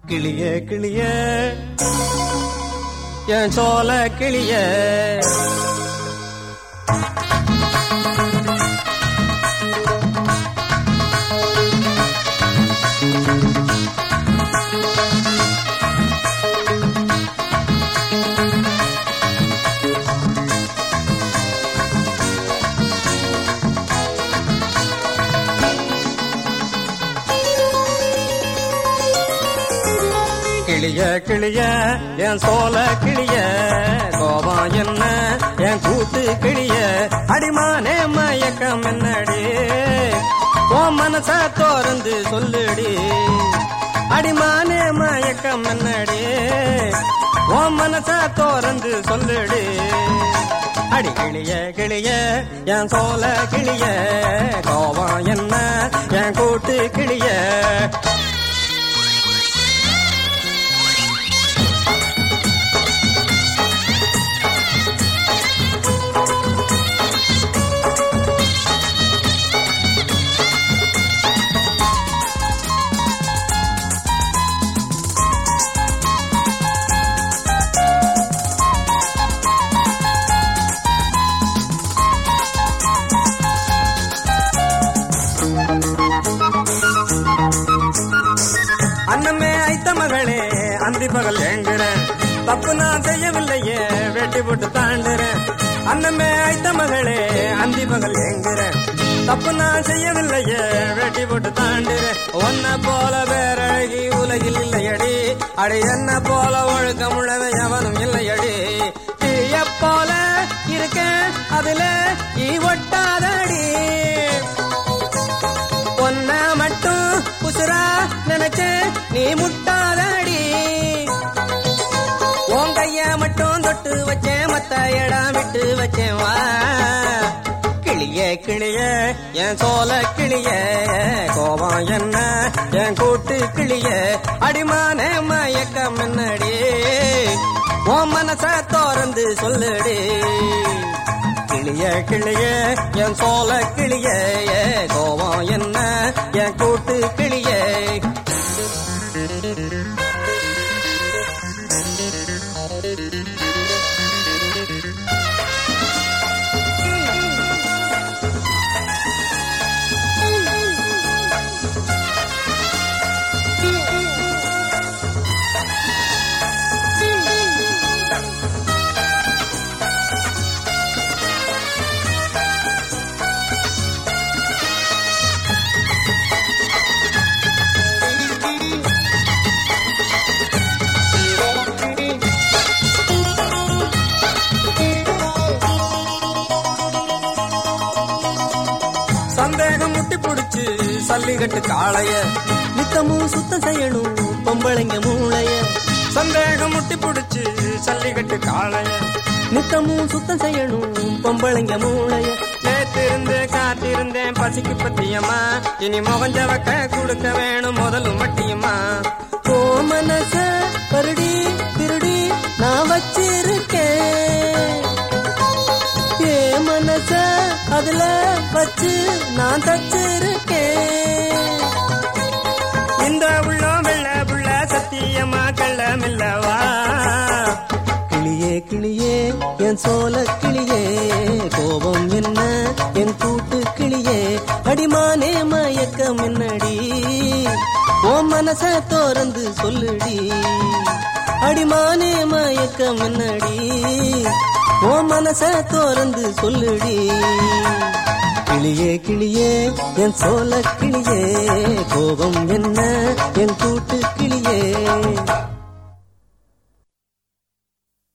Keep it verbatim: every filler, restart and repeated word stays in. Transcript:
கிளியே கிளியே என் சோல கிளியே கிளிய கிளிய என் சோல கிளிய கோபம் என்ன என் கூட்டு கிளிய அடிமானே மயக்கம் என்னடி ஓ மனச தோறந்து சொல்லுடி அடிமானே மயக்கம் என்னடி ஓ மனச தோறந்து சொல்லுடி அடி கிளிய கிளிய என் சோல கிளிய கோபம் என்ன என் கூட்டு கிளிய அன்னமே ஐத்த மகளே அந்தி பகல் ஏங்குறேன் தப்பு நான் செய்யவில்லையே வெட்டி போட்டு தாண்டுறேன் அன்னமே ஐத்த மகளே அந்தி பகல் ஏங்குறேன் தப்பு நான் செய்யவில்லையே வெட்டி போட்டு தாண்டுறேன் ஒன்ன போல வேறழகி உலகில் இல்லையடி அடி என்ன போல ஒழுக்கம் உள்ளவன் எவனும் இல்லையடி தீய போல இருக்கேன் அதுல ஈ ஒட்டாதடி ஒன்ன மட்டும் புசுரா நினைச்சு நீ முட்டாதடி உன் கைய மட்டும் தொட்டு வச்சேன் மத்த இடம் விட்டு வச்சேன் வா கிளியே கிளியே என் சோல கிளியே கோபம் என்ன என் கூட்டு கிளியே அடிமானே மயக்கம் என்னடி உன் மனச தோறந்து சொல்லுடி கிளிய கிளிய என் சோல கிளிய கோபம் என்ன என் கூட்டு கிளிய சந்தேகம் முட்டி புடிச்சு சல்லிகட்டு காளைய நித்தமும் சுத்தம் செய்யணும் பொம்பளைங்க மூளைய சந்தேகம் முட்டி புடிச்சு சல்லிகட்டு காளைய நித்தமும் சுத்தம் செய்யணும் பொம்பளைங்க மூளைய நேத்திருந்தேன் காத்திருந்தேன் பசிக்கு பத்தியம்மா இனி முகஞ்சவக்க கொடுக்க வேணும் முதலும் மட்டியம்மா ஓ மனச பருடி திருடி நான் வச்சிருக்கேன் ஏ மனச அதுல வச்சு நான் தச்சிருக்கேன் இந்த உள்ளம் வெள்ள புள்ள சத்தியமா கள்ளமில்லவா கிளியே கிளியே என் சோல கிளியே கோபம் என்ன என் கூட்டு கிளியே அடிமானே மயக்கம் என்னடி ஓ மனச தோறந்து சொல்லுடி அடிமானே மயக்கம் என்னடி ஓ மனச தோறந்து சொல்லுடி கிளியே கிளியே என் சோல கிளியே கோபம் என்ன என் கூட்டு கிளியே